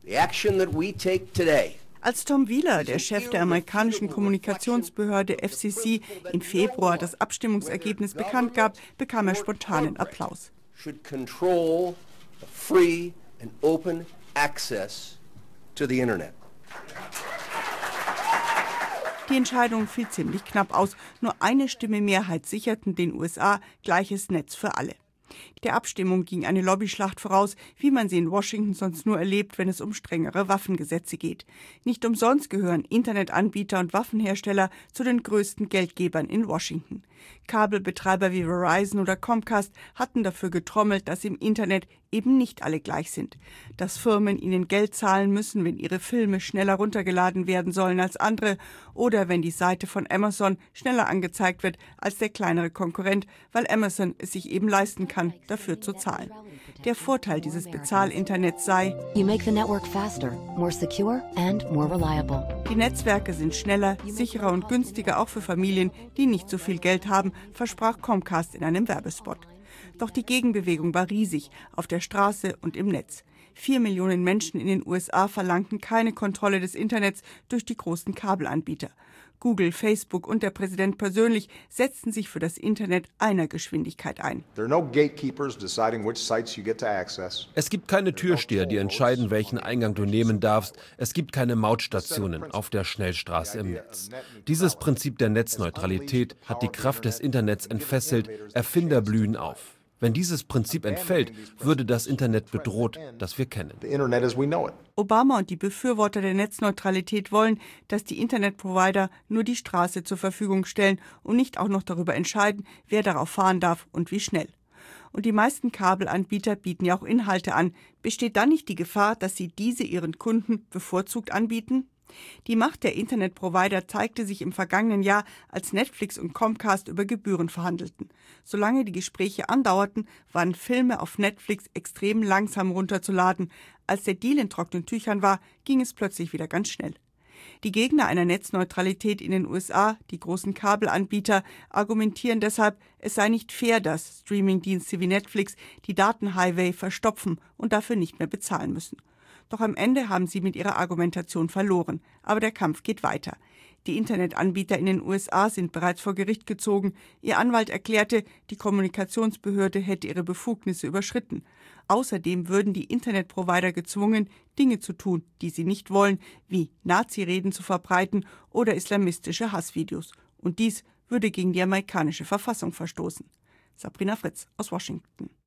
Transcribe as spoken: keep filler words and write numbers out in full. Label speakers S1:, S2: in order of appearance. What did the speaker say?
S1: The action that we take today.
S2: Als Tom Wheeler, der Chef der amerikanischen Kommunikationsbehörde F C C, im Februar das Abstimmungsergebnis bekannt gab, bekam er spontanen Applaus.
S1: Should control the free and open access to the Internet.
S2: Die Entscheidung fiel ziemlich knapp aus. Nur eine Stimme Mehrheit sicherten den U S A gleiches Netz für alle. Der Abstimmung ging eine Lobbyschlacht voraus, wie man sie in Washington sonst nur erlebt, wenn es um strengere Waffengesetze geht. Nicht umsonst gehören Internetanbieter und Waffenhersteller zu den größten Geldgebern in Washington. Kabelbetreiber wie Verizon oder Comcast hatten dafür getrommelt, dass im Internet eben nicht alle gleich sind. Dass Firmen ihnen Geld zahlen müssen, wenn ihre Filme schneller runtergeladen werden sollen als andere oder wenn die Seite von Amazon schneller angezeigt wird als der kleinere Konkurrent, weil Amazon es sich eben leisten kann, dafür zu zahlen. Der Vorteil dieses Bezahlinternets sei,
S3: You make the network faster, more secure and more reliable.
S2: Die Netzwerke sind schneller, sicherer und günstiger, auch für Familien, die nicht so viel Geld haben, versprach Comcast in einem Werbespot. Doch die Gegenbewegung war riesig, auf der Straße und im Netz. Vier Millionen Menschen in den U S A verlangten keine Kontrolle des Internets durch die großen Kabelanbieter. Google, Facebook und der Präsident persönlich setzten sich für das Internet einer Geschwindigkeit ein.
S4: Es gibt keine Türsteher, die entscheiden, welchen Eingang du nehmen darfst. Es gibt keine Mautstationen auf der Schnellstraße im Netz. Dieses Prinzip der Netzneutralität hat die Kraft des Internets entfesselt. Erfinder blühen auf. Wenn dieses Prinzip entfällt, würde das Internet bedroht, das wir kennen.
S2: Obama und die Befürworter der Netzneutralität wollen, dass die Internetprovider nur die Straße zur Verfügung stellen und nicht auch noch darüber entscheiden, wer darauf fahren darf und wie schnell. Und die meisten Kabelanbieter bieten ja auch Inhalte an. Besteht dann nicht die Gefahr, dass sie diese ihren Kunden bevorzugt anbieten? Die Macht der Internetprovider zeigte sich im vergangenen Jahr, als Netflix und Comcast über Gebühren verhandelten. Solange die Gespräche andauerten, waren Filme auf Netflix extrem langsam runterzuladen. Als der Deal in trockenen Tüchern war, ging es plötzlich wieder ganz schnell. Die Gegner einer Netzneutralität in den U S A, die großen Kabelanbieter, argumentieren deshalb, es sei nicht fair, dass Streamingdienste wie Netflix die Datenhighway verstopfen und dafür nicht mehr bezahlen müssen. Doch am Ende haben sie mit ihrer Argumentation verloren. Aber der Kampf geht weiter. Die Internetanbieter in den U S A sind bereits vor Gericht gezogen. Ihr Anwalt erklärte, die Kommunikationsbehörde hätte ihre Befugnisse überschritten. Außerdem würden die Internetprovider gezwungen, Dinge zu tun, die sie nicht wollen, wie Nazi-Reden zu verbreiten oder islamistische Hassvideos. Und dies würde gegen die amerikanische Verfassung verstoßen. Sabrina Fritz aus Washington.